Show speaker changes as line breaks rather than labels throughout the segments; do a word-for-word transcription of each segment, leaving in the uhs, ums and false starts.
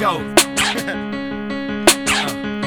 go. uh,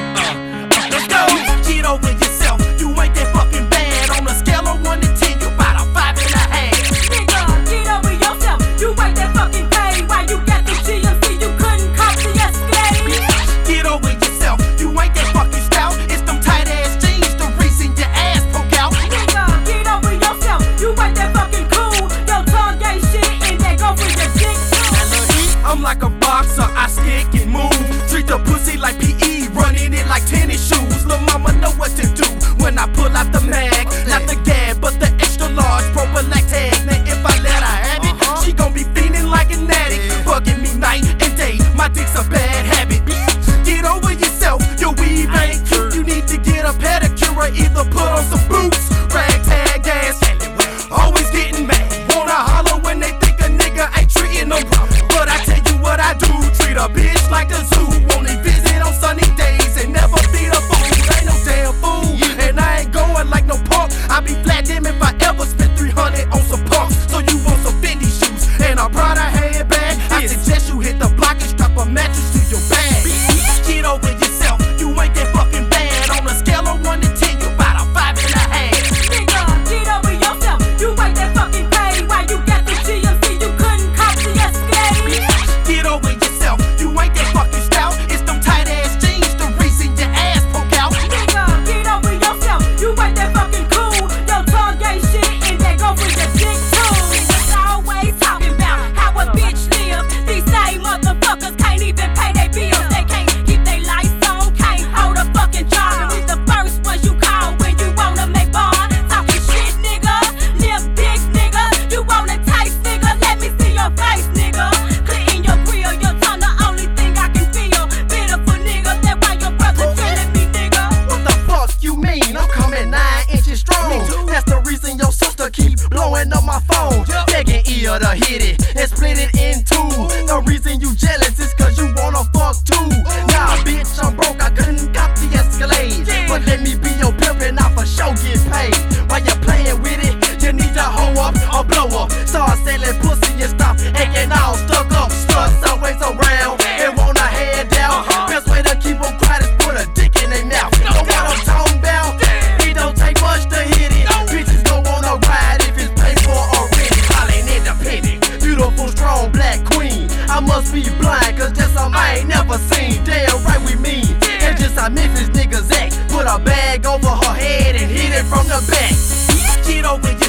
uh, let's go. Get over yourself. You ain't that fucking bad. On a scale of one to ten, you about a five and a half.
Nigga, get over yourself. You ain't that fucking paid. Why you got the G M C? You couldn't cop the Escalade.
Get over yourself. You ain't that fucking stout. It's them tight ass jeans. The reason your ass poke out.
Nigga, get over yourself. You ain't that fucking cool. Your tongue gay shit and they go for your dick too.
I'm like a boxer, I stick and move. Treat the pussy like P E, running it like tennis shoes. Lil' mama know what to do when I pull out the mag. Not the gab, but the extra large prophylactic. Now if I let her have it, she gon' be feeling like an addict. Bugging me night and day, my dick's a bad habit. Get over yourself, your weave ain't cute. You need to get a pedicure or either put on some boots. Ragtag ass, always getting mad. Wanna holler when they think a nigga ain't treating them. But I tell you what I do, treat a bitch like the zoo. Only visit on sunny days and never feed a fool. Ain't no damn fool, and I ain't going like no punk. I be flat damn if I ever spent three hundred on some punks. So you want some Fendi shoes and a Prada handbag? I suggest you hit the block and strap a mattress to your bag. Get over yourself, you ain't that fucking bad. On a scale of one to ten, you about a five and a half.
Nigga, get over yourself. You ain't that fucking paid. Why you got the G M C? You couldn't cop the Escalade.
Get over yourself, you ain't that fucking stout. It's them tight ass jeans, the reason your ass poke out.
Nigga, get over yourself. You ain't that fucking cool. Your tongue gay shit and they go for your dick too. Niggas always talking about how a bitch live. These same motherfuckers can't even pay their bills. They can't keep their lights on, can't hold a fucking job. We the first ones you call when you wanna make bond. Talking shit, nigga. Live dick, nigga. You wanna taste, nigga. Let me see your face, nigga. Clear in your grill, your tongue the only thing I can feel. Pitiful nigga, that why your brother killing me, nigga.
What the fuck you mean? I'm coming nine inches strong. That's the reason your sister keep blowing up my phone. Begging ear to hit it and split it in two. The reason you jealous is cause you wanna fuck too. Nah, bitch, I'm broke, I couldn't cop the Escalade. But let me be your pimp and I for sure get paid. While you playing with it, you need to hoe up or blow up. Start selling pussy and stop acting all stuck up. Sluts always around and want a handout. Best way to keep them quiet is put a dick in their mouth. Know what I'm talking about? It don't take much to hit it. Bitches don't wanna ride if it's paid for already. Hollin' independent, beautiful, strong black queen. I must be blind, cause that's something I ain't never seen. Damn right we mean. And just how Memphis niggas act. Put a bag over her head and hit it from the back. Get over your